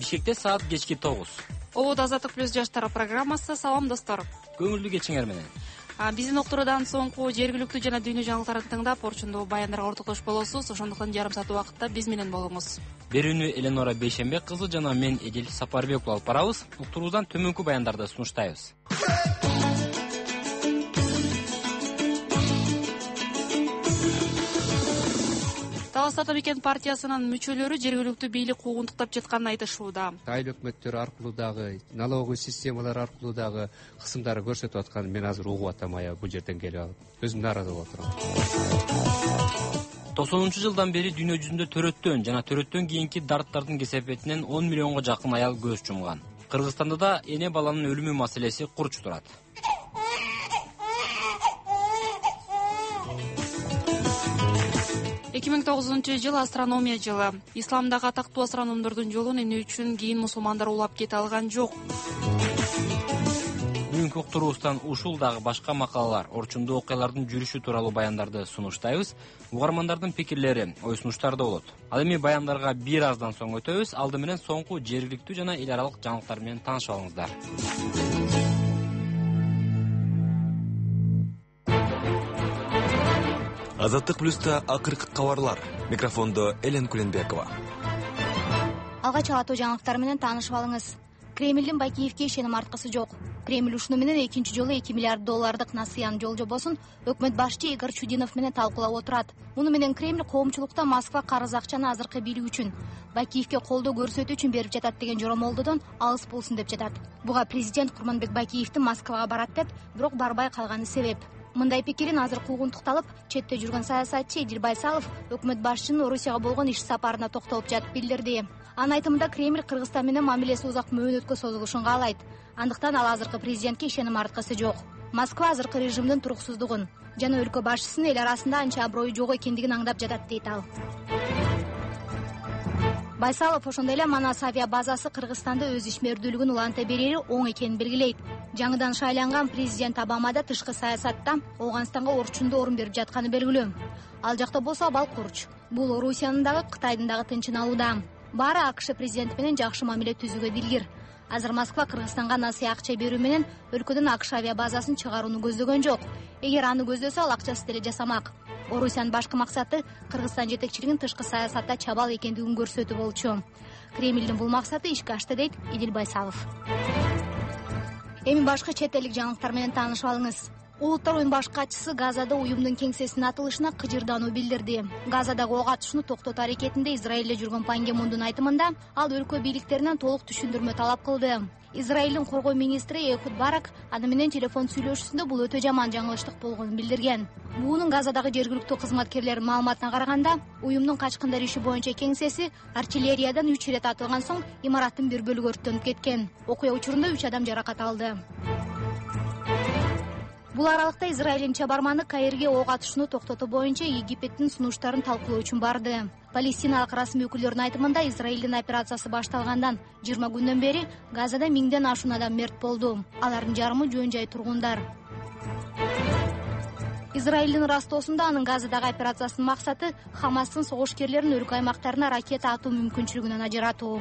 Бишкекте саат кечки 9. Обод Азаттык плюс жаштар программасы. Салам достор. Көңүлдүү кечиңер менен. Биздин уктуруудан соңку жергиликтүү жана дүйнө жаңылыктарын тыңдап, орчундуу баяндарга ортоктош болосуз. Ошондуктан жарым саат убакытта биз менен болуңуз. Берүүнү Эленора Бейшембек кызы жана мен Эдил Сапарбеков алып барабыз. Уктуруубуздан төмөнкү баяндарды сунуштайбыз. Талас Ата Мекен партиясынын мүчөлөрү жергиликтүү бийлик куугунтуктап жатканын айтышууда. Айыл өкмөттөр аркылуу дагы, налоговый системалар аркылуу дагы кысымдарды көрсөтүп атканын мен азыр угуп атам, бул жерден келип алып. Өзүм нааразы болуп отурам. 90-жылдан бери дүйнө жүзүндө төрөттөн жана төрөттөн кийинки дарттардын кесепетинен 10 миллионго жакын аял көз жумган. Кыргызстанда да эне баланын өлүмү маселеси курч турат. 2009-жыл астрономия жылы. Исламдагы атактуу астрономдордун жолун эмне үчүн кийин мусулмандар улап кете алган жок? Бүгүнкү уктуруубуздан ушул дагы башка макалалар, орчундуу окуялардын жүрүшү тууралуу баяндарды сунуштайбыз. Угармандардын пикирлери, ой сунуштары да болот. Ал эми баяндарга бир аздан соң өтөбүз. Алды менен соңку жергиликтүү жана эл аралык жаңылыктар менен таанышып алыңыздар. Азаттык плюста акыркы кабарлар. Микрофондо Элен Куленбекова. Алгач аттуу жаңылыктар менен таанышып алыңыз. Кремлдин Бакиевке ишеним арткысы жок. Кремль ушуну менен экинчи жолу 2 миллиард доллардык насыян жол жобосун өкмөт башчы Игорь Чудинов менен талкуулап отурат. Муну менен Кремль коомчулукта Москва карыз акчаны азыркы бийлик үчүн, Бакиевке колдоо көрсөтүү үчүн берип жатат деген жоромолдодон алыс болсун деп жатат. Буга президент Курманбек Бакиевдин Москвага барат деп, бирок барбай калганы себеп. Мындай пикирин азыр куугунтукталып, четте жүргөн саясатчы Эдил Байсалов өкмөт башчынын Орусияга болгон иш сапарына токтолуп жатып билдирди. Анын айтымында Кремль Кыргызстан менен мамилеси узак мөөнөткө созулушун каалайт. Андыктан ал азыркы президентке ишеним арткысы жок. Москва азыркы режимдин туруксуздугун жана өлкө башчысынын эл арасында анча аброю жок экендигин аңдап жатат дейт ал. Байсалов ошондой эле Манас авиа базасы Кыргызстанда өз ишмердүүлүгүн уланта берери оң экенин белгилейт. Жаңыдан шайланган президент Обама да тышкы саясатта Ооганстанга орчундуу орун берип жатканы белгилүү. Ал жакта болсо абал курч. Бул Орусиянын дагы Кытайдын дагы тынчын алууда. Баары АКШ президенти менен жакшы мамиле түзүүгө дилгир. Азыр Москва Кыргызстанга насыя акча берүү менен өлкөдөн АКШ авиа базасын чыгарууну көздөгөн жок. Эгер аны көздөсө, ал акчасы деле жасамак. Орусиянын башкы максаты Кыргызстан жетекчилигинин тышкы саясатта чабал экендигин көрсөтүү болчу. Кремлдин бул максаты ишке ашты дейт Эдил Байсалов. Эми башка чет элдик жаңылыктар менен таанышып алыңыз. Улуттар уюмунун баш катчысы Газада уюмдун кеңсесинин атылышына кыжырдануу билдирди. Газадагы ок атышууну токтотуу аракетинде Израилде жүргөн Пан Ги Мундун айтымында ал өлкө бийликтеринен толук түшүндүрмө талап кылды. Израилдин коргоо министри Эхуд Барак аны менен телефон сүйлөшүүсүндө бул өтө жаман жаңылыштык болгонун билдирген. Буунун Газадагы жергиликтүү кызматкерлердин маалыматына караганда, уюмдун качкындар иши боюнча кеңсеси артиллериядан 3 ирет атылган соң имараттын бир бөлүгү өрттөнүп кеткен. Окуя учурунда 3 адам жаракат алды. Бул аралыкта Израилдин чабарманы Каирге ок атышууну токтотуу боюнча Египеттин сунуштарын талкуулоо үчүн барды. Палестиналык расмий өкүлдөрдүн айтымында Израилдин операциясы башталгандан 20 күндөн бери Газада 1000ден ашуун адам мерт болду. Алардын жарымы жөн-жай тургундар. Израилдин Ростосунда анын Газадагы операциясынын максаты Хамастын согушкерлерин өлкө аймактарына ракета атуу мүмкүнчүлүгүнөн ажыратуу.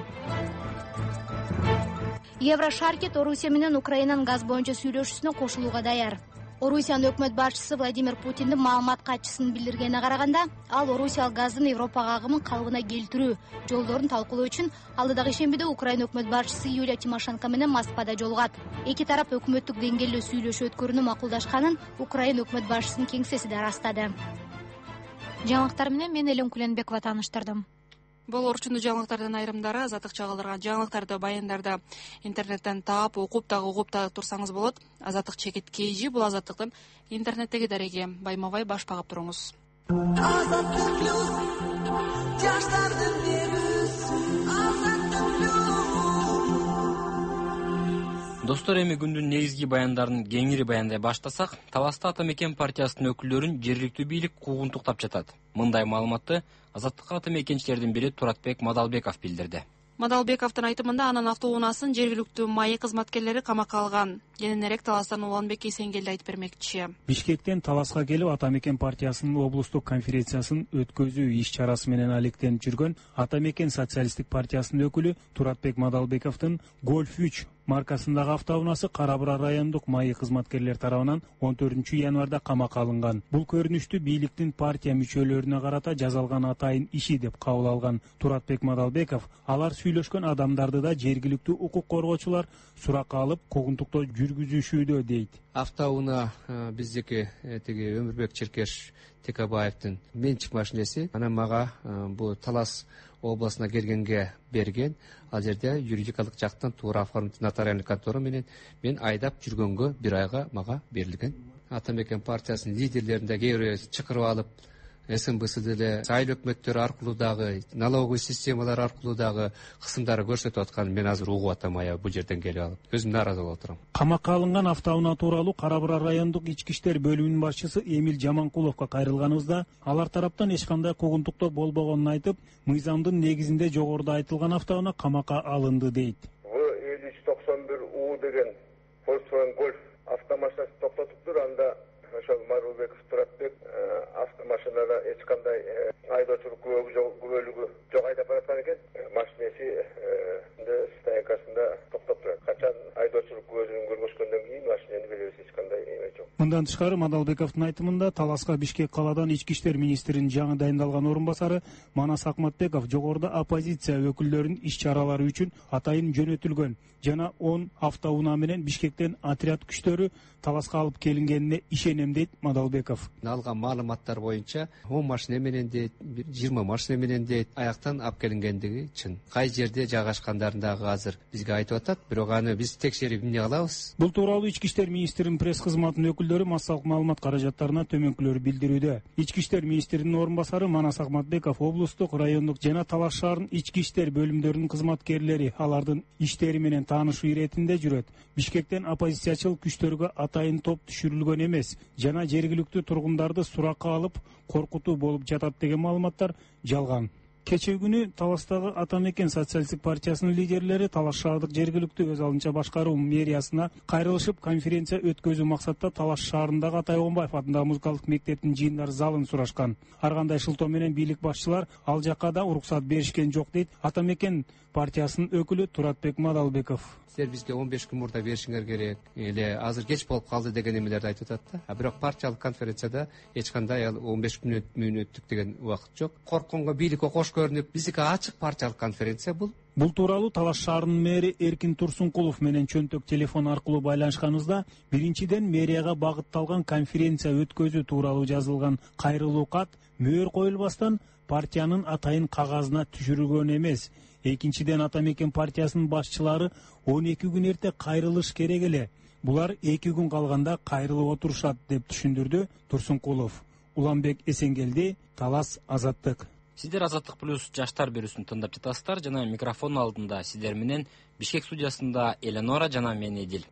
Еврошаркет Орусия менен Украинанын газ боюнча сүйлөшүүсүнө кошулууга даяр. Орусиянын өкмөт башчысы Владимир Путиндин маалымат катчысынын билдиргенине караганда, ал Орусиялык газдын Европага агымын калыбына келтирүү жолдорун талкуулоо үчүн алдыдагы ишембиде Украина өкмөт башчысы Юлия Тимошенко менен Москвада жолугат. Эки тарап өкмөттүк деңгээлде сүйлөшүү өткөрүүнү макулдашканын Украина өкмөт башчысынын кеңсеси да ырастады. Жаңылыктар менен мен Элен Куленбекова тааныштырдым. Бул орчундуу жаңылыктардын айрымдары Азаттык чагылдырган жаңылыктарды, баяндарды интернеттен таап, окуп дагы турсаңыз болот. Азаттык чекит KG бул Азаттыктын интернеттеги дареги. Байма-бай баш багып туруңуз. Азаттык плюс жаштардын небүсү. Азаттык плюс. Достор, эми күндүн негизги баяндарын кеңири баяндай баштасак, Талас Ата Мекен партиясынын өкүлдөрүн жергиликтүү бийлик куугунтуктап жатат. Мындай маалыматты Азаттык ата мекенчилердин бири Туратбек Мадалбеков билдирди. Мадалбековдун айтымында анын автоунаасын жергиликтүү маек кызматкерлери камакка алган. кененирээк Таластан Уланбек Эсенгелди айтып бермекчи. Бишкектен Таласка келип Ата Мекен партиясынын облустук конференциясын өткөзүү иш чарасы менен алектенип жүргөн Ата Мекен социалисттик партиясынын өкүлү Туратбек Мадалбековдун Golf 3 маркасындагы автоунаасы Кара Бура райондук майы кызматкерлер тарабынан 14 январда камакка алынган. Бул көрүнүштү бийликтин партия мүчөлөрүнө карата жасалган атайын иши деп кабыл алган Туратбек Мадалбеков, алар сүйлөшкөн адамдарды да жергиликтүү укук коргоочулар суракка алып, когунтуктоо жүргүзүшүүдө дейт. Автоунаа биздики тиги Өмүрбек Черкеш Текабаевдин менчик машинеси. Анан мага бул Талас областына келгенге берген. Ал жерде юридикалык жактан туура оформить нотариальный контора менен мен айдап жүргөнгө бир айга мага берилген. Ата Мекен партиясынын лидерлерин кээ бирөө чакырып алып, СМБС деле айыл өкмөттөр аркылуу дагы, налоговый системалар аркылуу дагы кысымдарды көрсөтүп атканын мен азыр угуп атам, бул жерден келип алып. Өзүм нааразы болуп турам. Камакка алынган автоунаа тууралуу Кара Бура райондук ички иштер бөлүмүнүн башчысы Эмил Жаманкуловго кайрылганыбызда, алар тараптан эч кандай когунтуктоо болбогонун айтып, мыйзамдын негизинде жогоруда айтылган автоунаа камакка алынды дейт. 5391 деген Volkswagen Golf автомашинасы токтотуптур. Анда ошол Марубеков Туратбек автомашинада эч кандай айдоочулук күбөлүгү жок айдап бараткан экен. Машинеси стоянкасында токтоп турат. Качан айдоочулук күбөлүгүн көргөзгөндөн кийин машинени беребиз, эч кандай эме жок. Мындан тышкары Мадалбековдун айтымында Таласка Бишкек каладан ички иштер министринин жаңы дайындалган орун басары Манас Акматбеков жогоруда оппозиция өкүлдөрүнүн иш чаралары үчүн атайын жөнөтүлгөн жана 10 автоунаа менен Бишкектен отряд күчтөрү Таласка алып келингенине ишенем дейт Мадалбеков. Алган маалыматтар боюнча 10 машина менен дейт, 20 машина менен дейт, аяктан алып келингендиги чын. Кай жерде жайгашкандарын дагы азыр бизге айтып атат, бирок аны биз текшерип эмне кылабыз. Бул тууралуу ички иштер министринин пресс кызматынын өкүлдөрү массалык маалымат каражаттарына төмөнкүлөрү билдирүүдө. Ички иштер министринин орун басары Манас Акматбеков облустук, райондук жана Талас шаарынын ички иштер бөлүмдөрүнүн кызматкерлери алардын иштери менен таанышуу иретинде жүрөт. Бишкектен оппозициячыл күчтөргө атайын топ түшүрүлгөн эмес жана жергиликтүү тургундарды суракка алып коркутуу болуп жатат деген маалыматтар жалган. Кечээ күнү Таластагы Ата Мекен социалисттик партиясынын лидерлери Талас шаардык жергиликтүү өз алынча башкаруу мэриясына кайрылышып, конференция өткөзүү максатта Талас шаарындагы Атай Оңбаев атындагы музыкалык мектептин жыйындар залын сурашкан. Ар кандай шылтоо менен бийлик башчылар ал жакка да уруксат беришкен жок дейт Ата Мекен партиясынын өкүлү Туратбек Мадалбеков. Силер бизге 15 күн мурда беришиңер керек, эле азыр кеч болуп калды деген эмелерди айтып атат да. Бирок партиялык конференцияда эч кандай 15 мүнөттүк деген убакыт жок. Коркконго бийликке кош көрүнүп, биздики ачык партиялык конференция бул. Бул тууралуу Талас шаарынын мэри Эркин Турсункулов менен чөнтөк телефон аркылуу байланышканыбызда, биринчиден мэрияга багытталган конференция өткөзүү тууралуу жазылган кайрылуу кат мөөр коюлбастан партиянын атайын кагазына түшүрүлгөн эмес. Экинчиден Ата Мекен партиясынын башчылары 12 күн эрте кайрылыш керек эле. Булар 2 күн калганда кайрылып отурушат деп түшүндүрдү Турсункулов. Уланбек Эсенгелди, Талас, Азаттык. Сиздер Азаттык плюс жаштар берүүсүн тыңдап жатасыздар жана микрофон алдында сиздер менен Бишкек студиясында Эленора жана мен Эдил.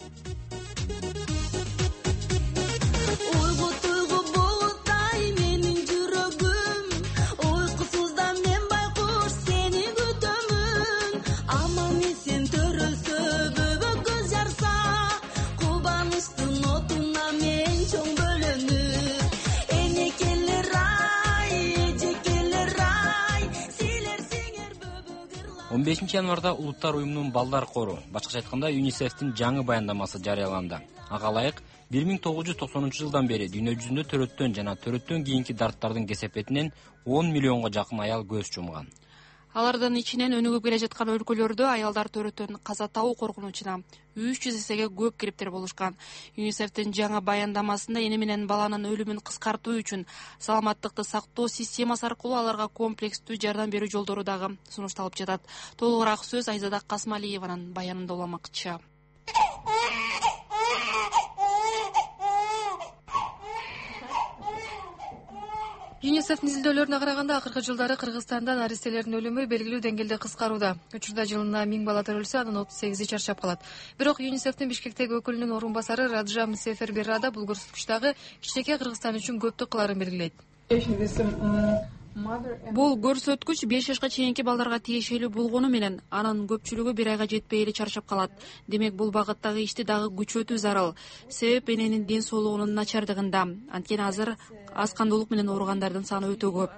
Он 5 январда Улуттар уюмунун балдар кору, башкача айтканда ЮНИСЕФтин жаңы баяндамасы жарыяланды. Ага ылайык 1990 жылдан бери дүйнө жүзүндө төрөттөн жана төрөттөн кийинки дарттардын кесепетинен 10 миллионго жакын аял көз жумган. Алардын ичинен өнүгүп келе жаткан өлкөлөрдө аялдар төрөттөн каза табуу коркунучуна 300 эсеге көп кириптер болушкан. ЮНИСЕФтин жаңы баяндамасында эне менен баланын өлүмүн кыскартуу үчүн саламаттыкты сактоо системасы аркылуу аларга комплекстүү жардам берүү жолдору дагы сунушталып жатат. Толугураак сөз Айзада Касмалиеванын баянында уламакчы. ЮНИСЕФтин изилдөөлөрүнө караганда акыркы жылдары Кыргызстанда наристелердин өлүмү белгилүү деңгээлде кыскарууда. Учурда жылына 1000 бала төрөлсө, анын 38и чарчап калат. Бирок ЮНИСЕФтин Бишкектеги өкүлүнүн орун басары Раджа Мсеферберада бул көрсөткүч дагы кичинекей Кыргызстан үчүн көптүк кыларын белгилейт. Бул көрсөткүч 5 жашка чейинки балдарга тиешелүү болгону менен анын көпчүлүгү 1 айга жетпей эле чарчап калат. Демек бул багыттагы ишти дагы күчөтүү зарыл. Себеп эненин ден соолугунун начардыгында. Анткени азыр аз кандуулук менен ооругандардын саны өтө көп.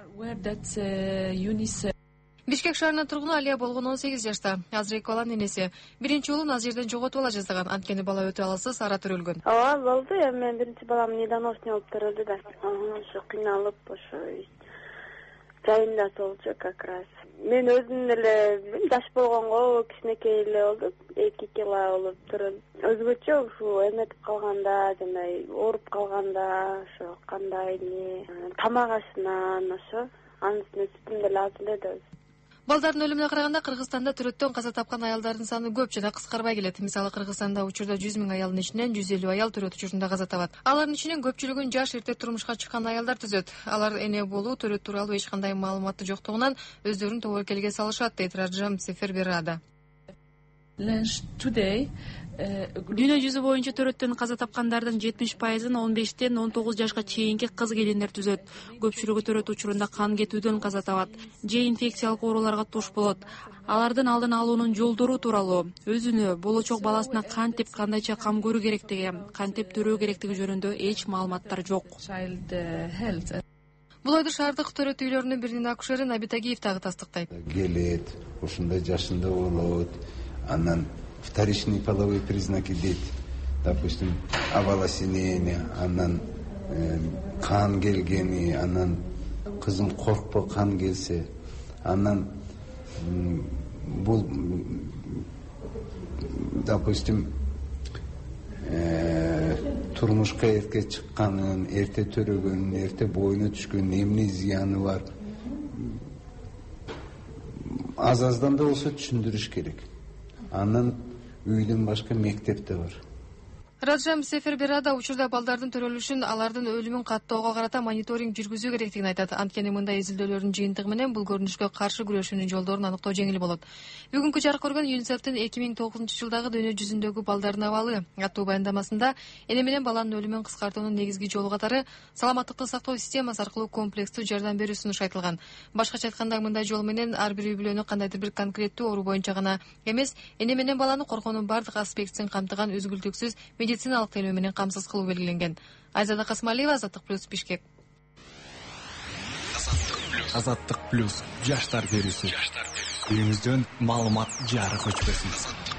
Бишкек шаарынын тургуну Алия болгон 18 жашта. Азыр эки баланын энеси. Биринчи уулун аз жерден жоготуп ала жаздаган. Анткени бала өтө алсыз ара төрөлгөн. Ооба, болду. Мен биринчи балам недоносный болуп төрөлдү да. Ошо кыйналып, ошо жайында болчу как раз. Мен өзүм эле жаш болгонго кичинекей эле болду. 2 кило болуп төрөлдүм. Өзгөчө ушу эметип калганда, жана ооруп калганда, ошо кандай тамак ашынан ошо анын үстүнө сүтүм деле аз эле да. Балдардын өлүмүнө караганда Кыргызстанда төрөттөн каза тапкан аялдардын саны көп жана кыскарбай келет. Мисалы Кыргызстанда учурда 100 000 аялдын ичинен 150 аял төрөт учурунда каза табат. Алардын ичинен көпчүлүгүн жаш эрте турмушка чыккан аялдар түзөт. Алар эне болуу төрөт тууралуу эч кандай маалыматы жоктугунан өздөрүн тобокелге салышат, дейт Раджам Сеферберада. Дүйнө жүзү боюнча төрөттөн каза тапкандардын 70%-ын 15-тен 19 жашка чейинки кыз келиндер түзөт. Көпчүлүгү төрөт учурунда кан кетүүдөн каза табат же инфекциялык ооруларга туш болот. Алардын алдын алуунун жолдору тууралуу, өзүнө, болочок баласына кантип кандайча кам көрүү керектиги, кантип төрөө керектиги жөнүндө эч маалыматтар жок. Бул ойду шаардык төрөт үйлөрүнүн биринин акушери Набитагиев дагы тастыктайт. Келет, ушундай жашында болот, анан вторичный половой признаки дейт, допустим, оволосенение, анан кан келгени, анан кызым коркпо кан келсе, анан бул, допустим, турмушка эрте чыкканын, эрте төрөгөнүн, эрте боюна түшкөнүн эмне зыяны бар? Аз-аздан да болсо түшүндүрүш керек. Анан үйдөн башка мектеп да бар. Раджам Сеферберада учурда балдардын төрөлүшүн, алардын өлүмүн каттоого карата мониторинг жүргүзүү керектигин айтат. Анткени мындай изилдөөлөрдүн жыйынтыгы менен бул көрүнүшкө каршы күрөшүүнүн жолдорун аныктоо жеңил болот. Бүгүнкү жарык көргөн ЮНИСЕФтин 2009 жылдагы дүйнө жүзүндөгү балдардын абалы аттуу баяндамасында эне менен баланын өлүмүн кыскартуунун негизги жолу катары саламаттыкты сактоо системасы аркылуу комплекстүү жардам берүү сунуш айтылган. Башкача айтканда, мындай жол менен ар бир үй бүлөнү кандайдыр бир конкреттүү оору боюнча гана эмес, эне менен баланы коргоонун бардык аспектин камтыган үзгүлтүксүз медициналык тейлөө менен камсыз кылуу белгиленген. Айзада Касмалиева, Азаттык плюс, Бишкек. Азаттык плюс жаштар берүүсү. Үйүңүздөн маалымат жарык өчпөсүн.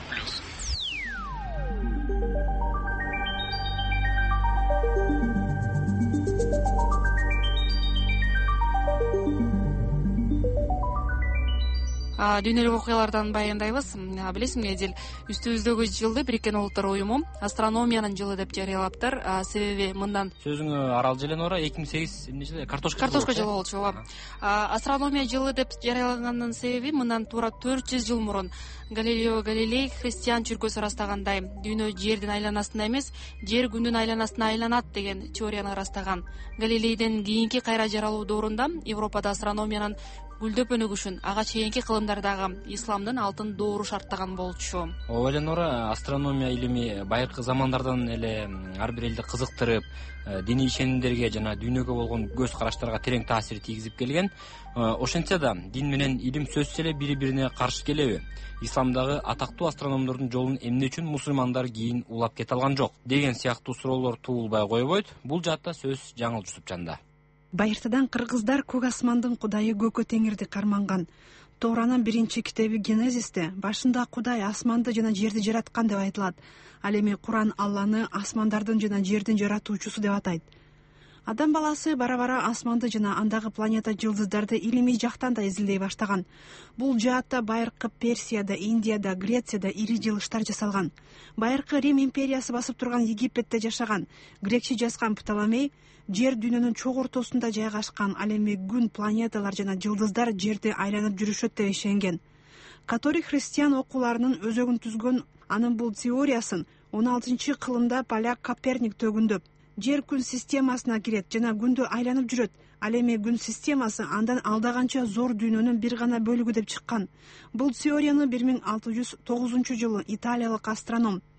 Дүйнөлүк окуялардан баяндайбыз. Билесиңби, Эдил, үстүбүздөгү жылды Бириккен Улуттар уюму астрономиянын жылы деп жарыялаптыр. Себеби мындан сөзүңө арал желен ора 2008 эмне жылы картошка жылы болчу. Астрономия жылы деп жарыялаганынын себеби мындан туура 400 жыл мурун Галилео Галилей христиан чүркөсү ырастагандай, дүйнө жердин айланасында эмес, жер күндүн айланасына айланат деген теорияны ырастаган. Галилейден кийинки кайра жаралуу доорунда Европада астрономиянын гүлдөп өнүгүшүн, ага чейинки кылымдардагы исламдын алтын доору шарттаган болчу. Ооба эле Нора, астрономия илими байыркы замандардан эле ар бир элди кызыктырып, диний ишенимдерге жана дүйнөгө болгон көз караштарга терең таасир тийгизип келген. Ошентсе да дин менен илим сөзсүз эле бири-бирине каршы келеби? Исламдагы атактуу астрономдордун жолун эмне үчүн мусулмандар кийин улап кете алган жок деген сыяктуу суроолор туулбай койбойт. Бул жаатта сөз Жаңыл Жусупжанда. Байыртадан кыргыздар көк асмандын кудайы Көкө Теңирди карманган. Тооранын биринчи китеби Генезисте башында Кудай асманды жана жерди жараткан деп айтылат. Ал эми Куран Алланы асмандардын жана жердин жаратуучусу деп атайт. Адам баласы бара-бара асманды жана андагы планета жылдыздарды илимий жактан да изилдей баштаган. Бул жаатта байыркы Персияда, Индияда, Грецияда ири жылыштар жасалган. Байыркы Рим империясы басып турган Египетте жашаган грекче жазган Птоломей жер дүйнөнүн чок ортосунда жайгашкан, ал эми күн, планеталар жана жылдыздар жерди айланып жүрүшөт деп ишенген. Католик христиан окууларынын өзөгүн түзгөн анын бул теориясын 16-кылымда поляк Коперник төгүндөп, жер күн системасына кирет жана күндү айланып жүрөт. Ал эми күн системасы андан алдаганча зор дүйнөнүн бир гана бөлүгү деп чыккан. Бул теорияны 1609 жылы италиялык астроном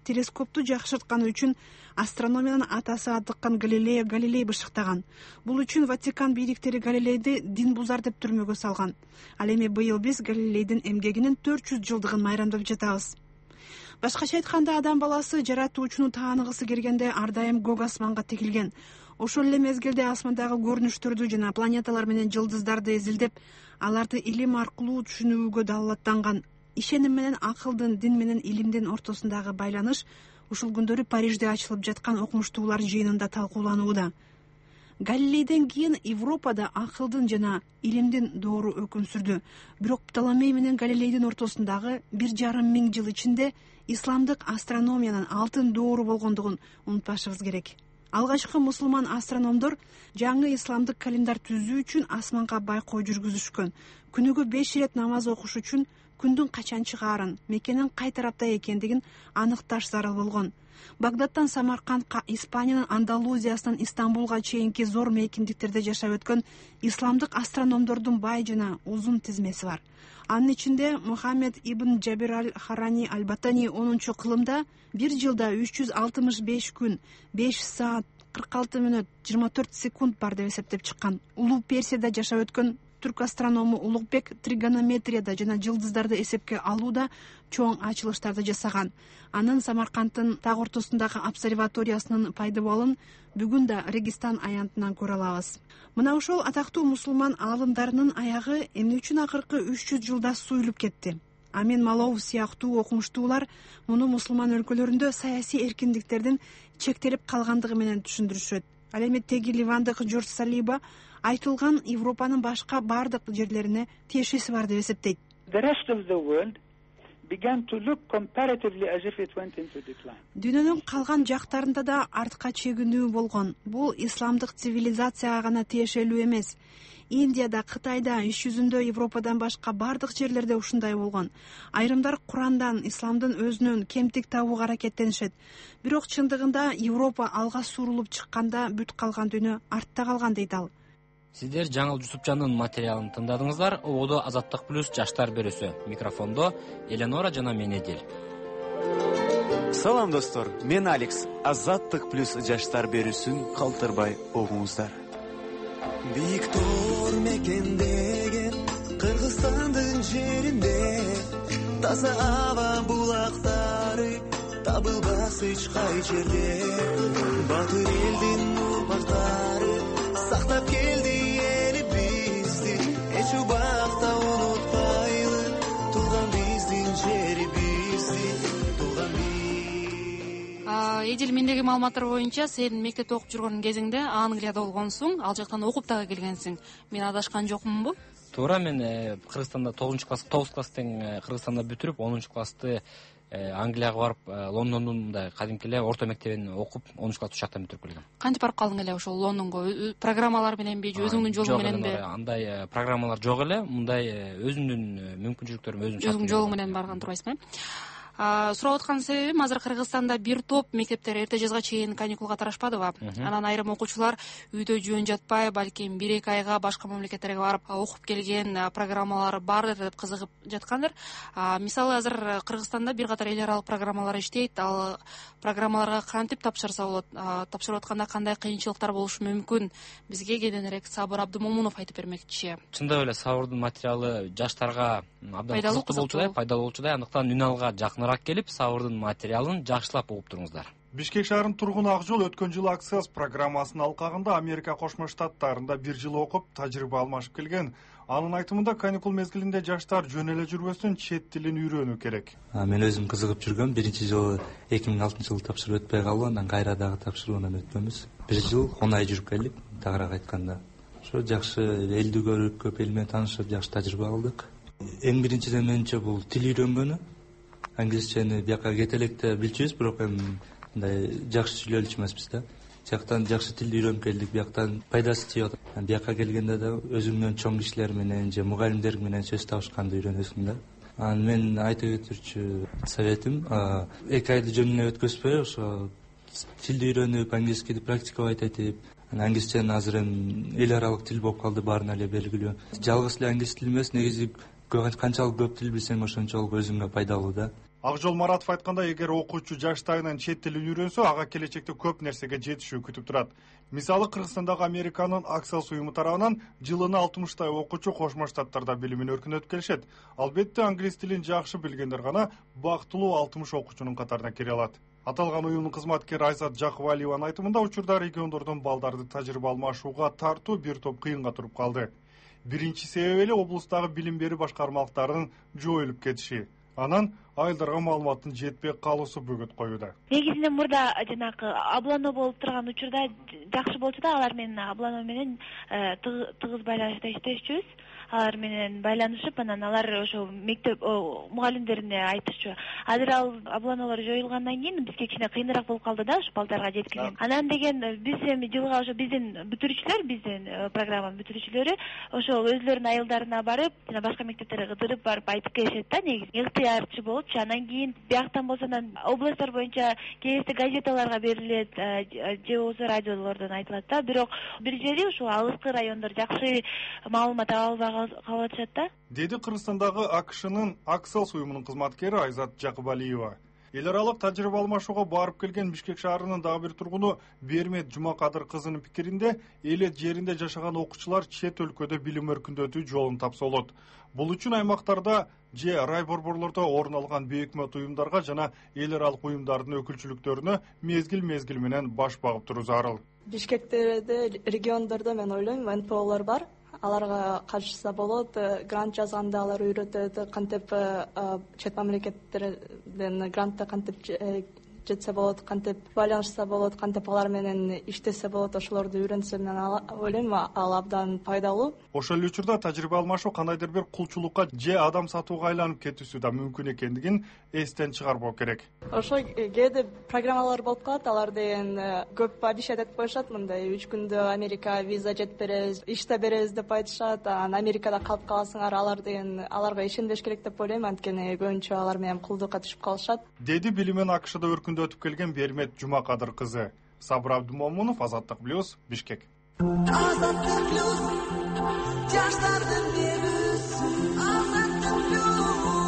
телескопту жакшыртканы үчүн астрономиянын атасы атыккан Галилей бышыктаган. Бул үчүн Ватикан бийликтери Галилейди дин бузар деп түрмөгө салган. Ал эми быйыл биз Галилейдин эмгегинин 400 жылдыгын майрамдап жатабыз. Башкача айтканда, адам баласы жаратуучуну тааныгысы келгенде ар дайым көк асманга тигилген. Ошол эле мезгилде асмандагы көрүнүштөрдү жана планеталар менен жылдыздарды изилдеп, аларды илим аркылуу түшүнүүгө далалаттанган. Ишеним менен акылдын, дин менен илимдин ортосундагы байланыш ушул күндөрү Парижде ачылып жаткан окумуштуулар жыйынында талкууланууда. Галилейден кийин Европада акылдын жана илимдин доору өкүм сүрдү. Бирок Птоломей менен Галилейдин ортосундагы 1,5 миң жыл ичинде исламдык астрономиянын алтын доору болгондугун унутпашыбыз керек. Алгачкы мусулман астрономдор жаңы исламдык календар түзүү үчүн асманга байкоо жүргүзүшкөн. Күнүгө 5 ирет намаз окуш үчүн күндүн качан чыгаарын, мекенин кай тарапта экендигин аныкташ зарыл болгон. Багдадтан Самаркандка, Испаниянын Андалузиясынан Истанбулга чейинки зор мейкиндиктерде жашап өткөн исламдык астрономдордун бай жана узун тизмеси бар. Анын ичинде Мухаммед ибн Джабир аль-Харани аль-Батани 10-кылымда 1 жылда 365 күн, 5 саат, 46 мүнөт, 24 секунд бар деп эсептеп чыккан. Улуу Персияда жашап өткөн түрк астроному Улукбек тригонометрияда жана жылдыздарды эсепке алууда чоң ачылыштарды жасаган. Анын Самаркандтын так ортосундагы обсерваториясынын пайда болуун бүгүн да Регистан аянтынан көрө алабыз. Мына ошол атактуу мусулман аалымдарынын аягы эмне үчүн акыркы 300 жылда суюлуп кетти? Амин Малов сыяктуу окумуштуулар муну мусулман өлкөлөрүндө саясий эркиндиктердин чектелип калгандыгы менен түшүндүрүшөт. Ал эми теги ливандык Жорж Салиба айтылган Европанын башка бардык жерлерине тиешеси бар деп эсептейт. Дүйнөнүн калган жактарында да артка чегинүү болгон. Бул исламдык цивилизацияга гана тиешелүү эмес. Индияда, Кытайда, иш жүзүндө Европадан башка бардык жерлерде ушундай болгон. Айрымдар Курандан, исламдын өзүнөн кемтик табууга аракеттенишет. Бирок чындыгында Европа алга сурулуп чыкканда бүт калган дүйнө артта калган дейт ал. Сиздер Жаңыл Жусупжандын материалын тыңдадыңыздар. Ободо Азаттык плюс жаштар берүүсү. Микрофондо Эленора жана мен Эдил. Салам достор, мен Алекс. Азаттык плюс жаштар берүүсүн калтырбай угуңуздар. Бийик тоор мекендеген Кыргызстандын жеринде таза аба булактары табылбас эч кай жерде. Батыр элдин урмактары сактап келди элибизди, эч убакта унутпайлы тууган биздин жерибизди, тууган Эдил, мендеги маалыматтар боюнча сен мектепте окуп жүргөн кезиңде Англияда болгонсуң, ал жактан окуп дагы келгенсиң. Мен адашкан жокмунбу? Туура, мен Кыргызстанда 9 класс тең Кыргызстанда бүтүрүп 10 классты Англияга барып, Лондондун мындай кадимки эле орто мектебин окуп 10 класс ушактан бүтүрүп келгем. Кантип барып калдың эле ошол Лондонго? Программалар мененби, өзүңдүн жолуң мененби? Андай программалар жок эле, мындай өзүмдүн мүмкүнчүлүктөрүм өзүм жолуң менен барган турбайсыңбы? Сурап аткан себебим, азыр Кыргызстанда бир топ мектептер эрте жазга чейин каникулга тарашпадыбы? Анан айрым окуучулар үйдө жөн жатпай, балким 1-2 айга башка мамлекеттерге барып окуп келген, программалары бар деп кызыгып жаткандыр. Мисалы, азыр Кыргызстанда бир катар эл аралык программалар иштейт. Ал программаларга кантип тапшырса болот? Тапшырып атканда кандай кыйынчылыктар болушу мүмкүн? Бизге кененирээк Сабыр Абдымомунов айтып бермекчи. Чындап эле Сабырдын материалы жаштарга абдан кызыктуу болчудай, пайдалуу болчудай. Андыктан Үналга жакыныраак келип, Сабырдын материалын жакшылап угуп туруңуздар. Бишкек шаарынын тургуну Акжол өткөн жылы Access программасынын алкагында Америка Кошмо Штаттарында 1 жыл окуп, тажрыйба алмашып келген. Анын айтымында каникул мезгилинде жаштар жөн эле жүрбөстөн чет тилин үйрөнүү керек. Мен өзүм кызыгып жүргөм. Биринчи жолу 2006-жылы тапшырып өтпөй калып, андан кайра дагы тапшыруудан өткөнбүз. 1 жыл 10 ай жүрүп келдик, тагыраак айтканда. Ошо жакшы элди көрүп, көп эл менен таанышып, жакшы тажрыйба алдык. Эң биринчиден менимче бул тил үйрөнгөнү. Англисчени бияка кете электе билчүбүз, бирок эми мындай жакшы сүйлөөлчү эмеспиз да. Жактан жакшы тилди үйрөнүп келдик, бияктан пайдасы тиеп атат. Бияка келгенде да өзүңдөн чоң кишилер менен же мугалимдер менен сөз табышканды үйрөнөсүң да. Мен айта кетүүчү советим 2 айды жөн эле өткөзбөй, ошо тилди үйрөнүп, англискийди практиковать этип, англисчен азыр эми эл аралык тил болуп калды, баарына эле белгилүү. Жалгыз эле англис тил эмес, негизи канчалык көп тил билсең, ошончолук өзүңө пайдалуу да. Акжол Маратов айткандай, эгер окуучу жаштайынан чет тилин үйрөнсө, ага келечекте көп нерсеге жетишүү күтүп турат. Мисалы, Кыргызстандагы Американын Акселс уюму тарабынан жылына 60 окуучу Кошмо Штаттарда билимин өркүндөтүп келишет. Албетте, англис тилин жакшы билгендер гана бактылуу 60 окуучунун катарына кире алат. Аталган уюмдун кызматкери Айзат Жакыбалиеванын айтымында, учурда региондордун балдарды тажрыйба алмашууга тартуу бир топ кыйынга туруп калды. Биринчи себеби эле облустагы билим берүү башкармалыктарынын жоюлуп кетиши. Анан айылдарга маалыматтын жетпей калуусу бөгөт коюуда. Негизинен мурда жанагы облано болуп турган учурда жакшы болчу да, алар менен облано менен тыгыз байланышта иштешчүбүз. Алар менен байланышып, анан алар ошо мектеп мугалимдерине айтышчу. Азыр ал обланолор жоюлгандан кийин бизге кичине кыйыныраак болуп калды да, ошо балдарга жеткирген. Анан деген биз эми жылга ошо биздин бүтүрүүчүлөр, биздин программанын бүтүрүүчүлөрү ошо өзлөрүнүн айылдарына барып, жана башка мектептерге кыдырып барып айтып келишет да, негизи ыктыярчы болупчу. Анан кийин бияктан болсо областтар боюнча кээде газеталарга берилет, же болбосо радиолордон айтылат да. Бирок бир жери ушул алыскы райондор жакшы маалымат ала албаган калышат да, деди Кыргызстандагы АКШнын Акселс уюмунун кызматкери Айзат Жакыбалиева. Эл аралык тажрыйба алмашууга барып келген Бишкек шаарынын дагы бир тургуну Бермет Жумакадыр кызынын пикиринде, элет жеринде жашаган окуучулар чет өлкөдө билим өркүндөтүү жолун тапса болот. Бул үчүн аймактарда же райборборлордо орун алган бейөкмөт уюмдарга жана эл аралык уюмдардын өкүлчүлүктөрүнө мезгил менен баш багып туруу зарыл. Бишкектерде, региондордо мен ойлойм, НПОлор бар. Аларга катышса болот, грант жазганда алар үйрөтөт, кантип чет мамлекеттерден грантта кантип жетсе болот, кантип байланышса болот, кантип алар менен иштесе болот, ошолорду үйрөнсө мен ойлойм, ал абдан пайдалуу. Ошол эле учурда тажрыйба алмашуу кандайдыр бир кулчулукка же адам сатууга айланып кетүүсү да мүмкүн экендигин эстен чыгарбоо керек. Ошо кээде программалар болуп калат, алар деген көп обещать этип коюшат, мындай 3 күндө Америка виза жетип беребиз, иште беребиз деп айтышат. Америкада калып каласыңар, алар деген аларга ишенбеш керек деп ойлойм, анткени көбүнчө алар менен кулдукка түшүп калышат. Деди билимин АКШда өркүндөтүп келген Бермет Жумакадыр кызы. Сабыр Абдумомунов, Азаттык плюс, Бишкек. Азаттык плюс, жаштардын берүүсү. Азаттык плюс.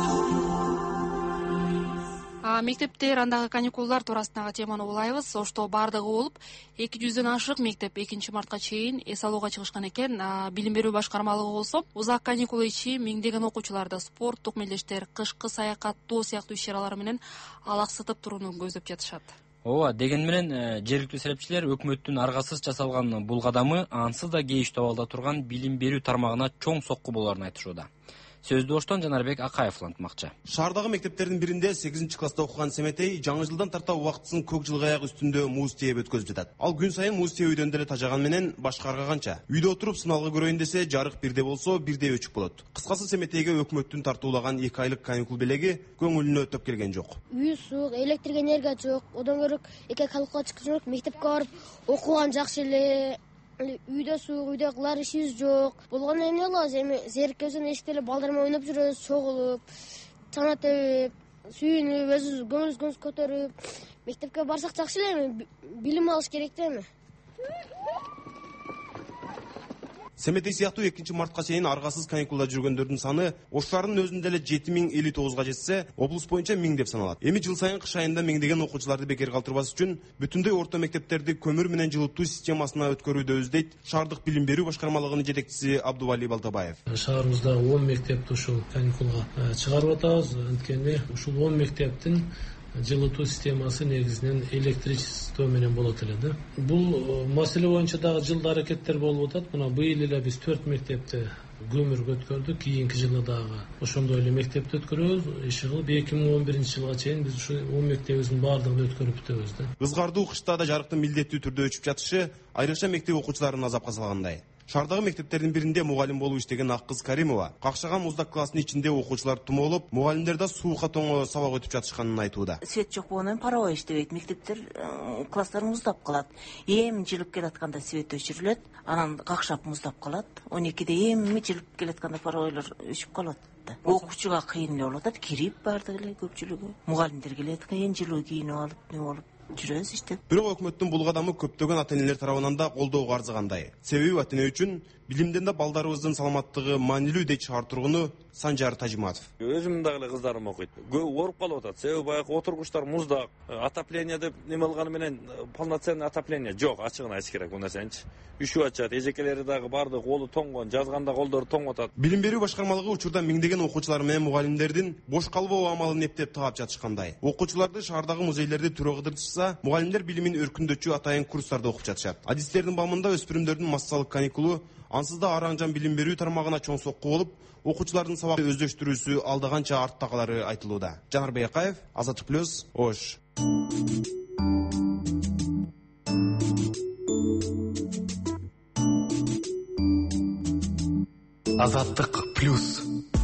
Мектептер андагы каникулдар туурасындагы теманы улайбыз. Ошто бардыгы болуп 200дөн ашык мектеп 2-мартка чейин эс алууга чыгышкан экен. Билим берүү башкармалыгы болсо узак каникул ичи миңдеген окуучуларды спорттук мелдештер, кышкы саякаттоо сыяктуу иш-чаралар менен алаксытып турууну көздөп жатышат. Ооба, деген менен жергиликтүү серепчилер өкмөттүн аргасыз жасалган бул кадамы ансыз да кейиш абалда турган билим берүү тармагына чоң сокку болоорун айтышууда. Сөздү Оштон Жанарбек Акаев антмакчы. Шаардагы мектептердин биринде 8-класста окуган Семетей жаңы жылдан тарта убактысын көк жылгаяк үстүндө муз тээп өткөзүп жатат. Ал күн сайын муз тээ үйдөн деле тажаган менен башкарга канча. Үйдө отуруп сыналгы көрөйүн десе, жарык бирде болсо бирде өчүк болот. Кыскасы Семетейге өкмөттүн тартуулаган 2 айлык каникул белеги көңүлүнө өтөп келген жок. Үй суук, электр энергия жок, одан көрөк эке каникулга чыксак, мектепке барып окуган жакшы эле. Үйдө суук, үйдө кылар ишибиз жок. Болгондо эмне кылабыз? Эми зериккенсен эшикте балдар менен ойноп жүрөбүз, чогулуп, чана тебип, сүйүнүп, өзүбүз көңүлүбүз көтөрүп. Мектепке барсак жакшы эле, эми билим алыш керек да эми. Семетей сыяктуу 2-мартка чейин аргасыз каникулда жүргөндөрдүн саны Ош-шаарынын өзүндө эле 7059га жетсе, облус боюнча 1000 деп саналат. Эми жыл сайын кыш айында миңдеген окуучуларды бекер калтырбас үчүн бүтүндөй орто мектептерди көмүр менен жылытуу системасына өткөрүүдө өздейт шаардык билим берүү башкармалыгынын жетекчиси Абдували Балтабаев. Шаарыбызда 10 мектепти ушул каникулга чыгарып атабыз. Анткени ушул 10 мектептин жылытуу системасы негизинен электричество менен болот эле да. Бул маселе боюнча дагы жылда аракеттер болуп атат. Мына быйыл эле биз 4 мектепти көмүргө өткөрдүк. Кийинки жылы дагы ошондой эле мектепти өткөрөбүз. Иши кылып 2011-жылга чейин биз ушу 10 мектебибиздин баардыгын өткөрүп бүтөбүз да. Ызгардуу кышта да жарыктын милдеттүү түрдө өчүп жатышы айрыкча мектеп окуучуларын азапка салгандай. Шаардагы мектептердин биринде мугалим болуп иштеген ак кыз Каримова какшаган муздак класстын ичинде окуучулар тумоолоп, мугалимдер да суука тоңо сабак өтүп жатышканын айтууда. Свет жок болгондон паровой иштебейт, мектептер класстар муздап калат. Эми жылып келатканда свет өчүрүлөт, анан какшап муздап калат. 12де эми жылып келатканда паровойлор өчүп калат. Окуучуга кыйын эле болуп атат, кирип бардыгы эле көпчүлүгү. Мугалимдер келет, кыйын жылуу кийинип алып, не болуп жүрөбүз иштеп. Бирок өкмөттүн бул кадамы көптөгөн ата-энелер тарабынан да колдоого арзыгандай. Себеби ата-эне үчүн билимден да балдарыбыздын саламаттыгы маанилүү дейт шаар тургуну Санжар Тажиматов. Өзүмдүн дагы эле кыздарым окуйт. Көп ооруп калып атат. Себеби баягы отургучтар муздак, отопление деп неме кылганы менен полноценный отопление жок, ачыгын айтыш керек бул нерсеничи. Үшүп атышат, эжекелери дагы баардыгы колу тоңгон, жазганда колдору тоңуп атат. Билим берүү башкармалыгы учурда миңдеген окуучулар менен мугалимдердин бош калбоо амалын эптеп таап жатышкандай. Окуучуларды шаардагы музейлерде түрө кыдыртышса, мугалимдер билимин өркүндөтчү атайын курстарда окуп жатышат. Адистердин бамында өспүрүмдөрдүн массалык каникулу ансыз да Араң-Жан билим берүү тармагына чоң сокку болуп, окуучулардын сабак өздөштүрүүсү алда канча артта калары айтылууда. Жанар Бейкаев, Азаттык плюс, Ош. Азаттык плюс.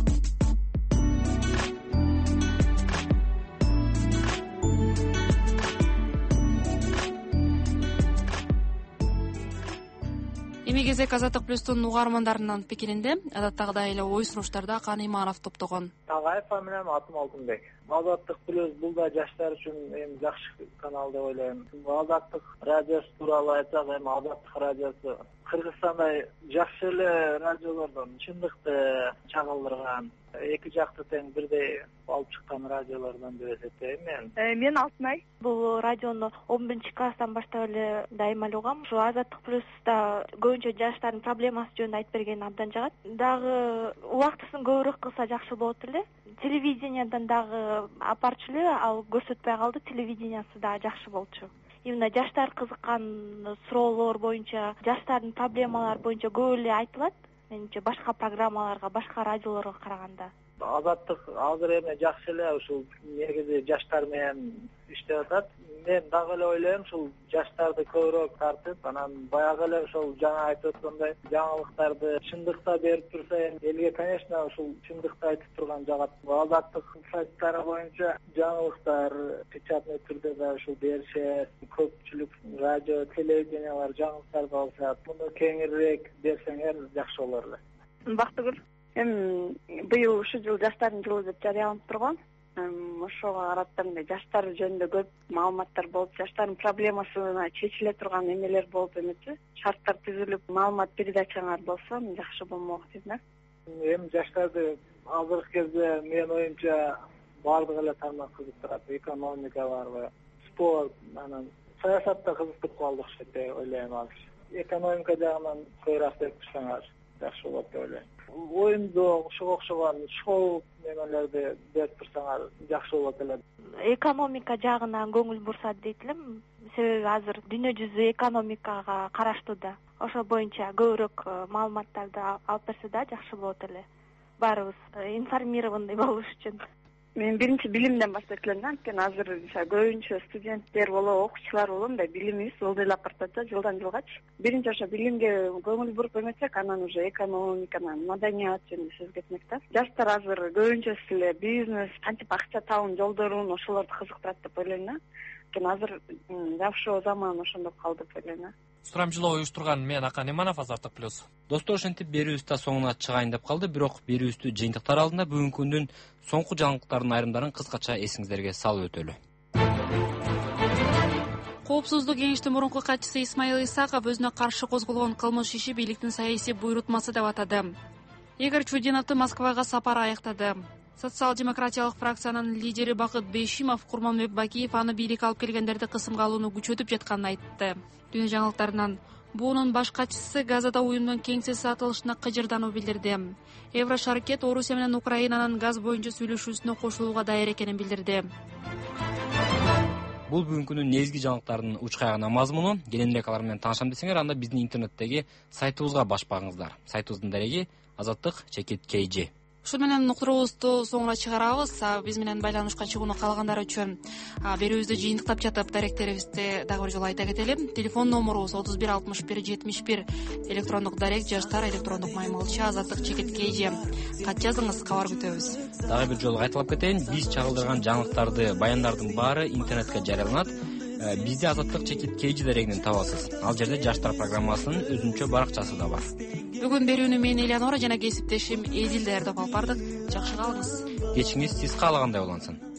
Эми кезек Азаттык плюстун угармандарынын пикиринде. Адаттагыдай эле ой сунуштарда Акан Иманов топтогон. Тагай фамилиям атым Алтынбек. Азаттык плюс бул да жаштар үчүн эми жакшы канал деп ойлойм. Азаттык радиосу тууралуу айтсак, эми Азаттык радиосу Кыргызстанда жакшы эле радиолордон чындыкты чагылдырган, эки жакты тең бирдей алып чыккан радиолордон деп эсептейм мен. Мен Алтынай. Бул радиону 11-класстан баштап эле дайыма эле угам. Ушу Азаттык плюста көбүнчө жаштардын проблемасы жөнүндө айтып берген абдан жагат. Дагы убактысын көбүрөөк кылса жакшы болот эле. Телевидениядан дагы апарчу эле, ал көрсөтпөй калды. Телевидениясы дагы жакшы болчу. Именно жаштар кызыккан суроолор боюнча, жаштардын проблемалары боюнча көп эле айтылат. Менимче башка программаларга, башка радиолорго караганда. Азаттык азыр эми жакшы эле ушул негизи жаштар менен иштеп атат. Мен дагы эле ойлойм, ушул жаштарды көбүрөөк тартып, анан баягы эле ошол жаңа айтып өткөндөй жаңылыктарды чындыкта берип турса, элге, конечно, ушул чындыкты айтып турган жагат. Азаттык сайттары боюнча жаңылыктар печатный түрдө да ушул беришет. Көпчүлүк радио, телевидениялар жаңылыктарды алышат. Муну кеңирээк берсеңер жакшы болор эле. Бактыгүл, эми быйыл ушул жыл жаштардын жылы деп жарыяланып турган. Ошого карата жаштар жөнүндө көп маалыматтар болуп, жаштардын проблемасына чечиле турган эмелер болуп эмечи, шарттар түзүлүп, маалымат передачаңар болсо жакшы болмок дейм. Эми жаштарды азыркы кезде менин оюмча баардык эле тармак кызыктырат. Экономика барбы, спорт, анан саясатта кызыктырып калды окшойт деп ойлойм азыр. Экономика жагынан көбүрөөк берип турсаңар жакшы болот деп ойлойм. Оюндо ошого окшогон шоу немелерди берип турсаңар жакшы болот эле. Экономика жагынан көңүл бурсат дейт элем. Себеби азыр дүйнө жүзү экономикага караштууда. Ошол боюнча көбүрөөк маалыматтарды алып берсе да жакшы болот эле. Баарыбыз информированный болуш үчүн. Мен биринчи билимден баштап келем да, анткени азыр көбүнчө студенттер болобу, окуучулар болобу, мындай билимибиз ылдыйлап баратат да жылдан жылгачы. Биринчи ошо билимге көңүл буруп эметсек, анан уже экономиканан, маданият жөнүндө сөз кетмек да. Жаштар азыр көбүнчөсү эле бизнес, кантип акча табуу жолдорун ошолорду кызыктырат деп ойлойм да. Анткени азыр жашоо заман ошондоп калды деп ойлойм да. Сурамчылоо уюштурган мен Акан Иманов, Азаттык плюс. Достор, ошентип берүүбүз да соңуна чыгайын деп калды, бирок берүүбүздү жыйынтыктар алдында бүгүнкү күндүн соңку жаңылыктарынын айрымдарын кыскача эсиңиздерге салып өтөлү. Коопсуздук кеңештин мурунку катчысы Исмаил Исаков өзүнө каршы козголгон кылмыш иши бийликтин саясий буйрутмасы деп атады. Игорь Чудиновду Москвага сапар аяктады. Социал-демократиялык фракциянын лидери Бакыт Бейшимов Курманбек Бакиев аны бийликке алып келгендерди кысымга алууну күчөтүп жатканын айтты. Дүйнө жаңылыктарынан буунун баш катчысы Газада уюмдун кеңсе сатылышына кыжырдануу билдирди. Еврошаркет Орусия менен Украинанын газ боюнча сүйлөшүүсүнө кошулууга даяр экенин билдирди. Бул бүгүнкүнүн негизги жаңылыктарынын учкайгана мазмуну. Кененирээк алар менен таанышам десеңер, анда биздин интернеттеги сайтыбызга баш багыңыздар. Сайтыбыздын дареги azattik.kj. Ушул менен уктуруубузду соңуна чыгарабыз. Биз менен байланышка чыгууну каалагандар үчүн берүүбүздү жыйынтыктап жатып даректерибизди дагы бир жолу айта кетели. Телефон номурубуз 31 61 71, электрондук дарек жаштар электрондук маймылча azattik.kj. Кат жазыңыз, кабар күтөбүз. Дагы бир жолу кайталап кетейин, биз чагылдырган жаңылыктарды, баяндардын баары интернетке жарыяланат. Бизде azattik.kj дарегинен табасыз. Ал жерде жаштар программасынын өзүнчө баракчасы да бар. Бүгүн берүүнү мен Элеонора жана кесиптешим Эдил даярдап алып бардык. Жакшы калыңыз. Кечиңиз сиз каалагандай улансын.